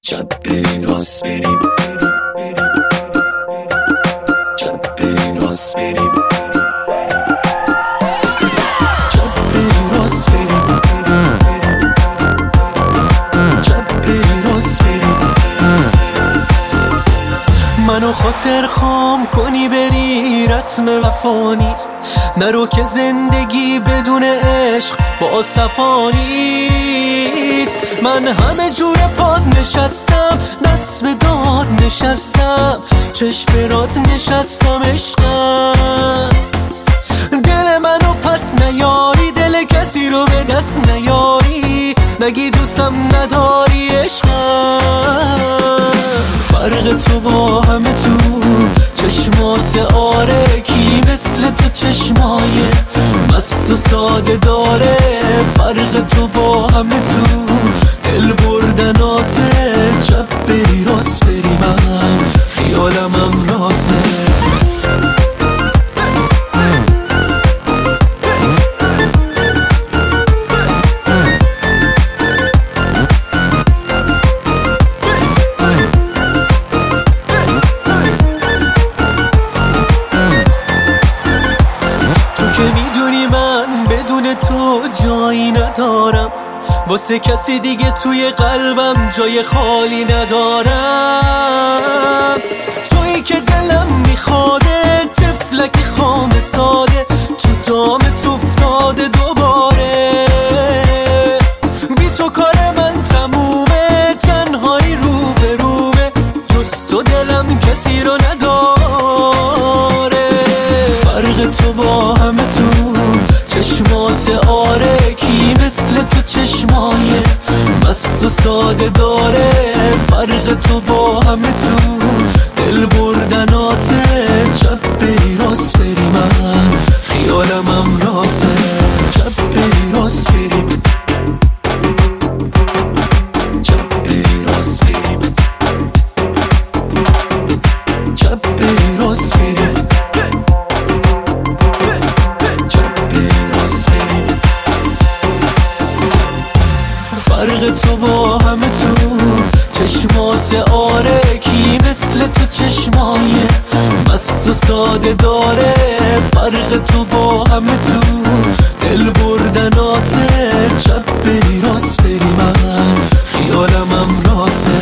چپ بریم راست بریم، چپ بریم راست بریم، چپ بریم راست بریم، چپ بریم راست بریم. منو خاطر خام کنی بری رسم وفا نیست، نرو که زندگی بدون عشق با صفا نیست. من همه جور پاد نشستم، دست به داد نشستم، چشم برات نشستم عشقم. دل منو پس نیاری، دل کسی رو به دست نیاری، نگی دوستم نداری عشقم. فرق تو با همه تو چشمات آره، کی مثل تو چشمای مست و ساده داره. فرق تو با همه تو دل بردناته، چپ بری راست بری من خیالم امراته. جایی ندارم واسه کسی دیگه، توی قلبم جای خالی ندارم. تویی که دلم میخواده، تفلک خام ساده، تو دامت افتاده دوباره. بی تو کار من تمومه، تنهایی رو به روبه، جز تو دلم کسی رو نداره. فرق تو با همه تو چشمات آره، کی مثل تو چشمای مست و ساده داره. فرق تو با همه تو دل بردناته، چپ بری راست بری من خیالم امراته. چپ بری راست بریم، چپ بری راست بریم، چپ بری راست بریم، فرق تو با همه تو چشمات آره، کی مثل تو چشمای مست و ساده داره. فرق تو با همه تو دل بردناته، چپ بری راست بری من خیالم امراته.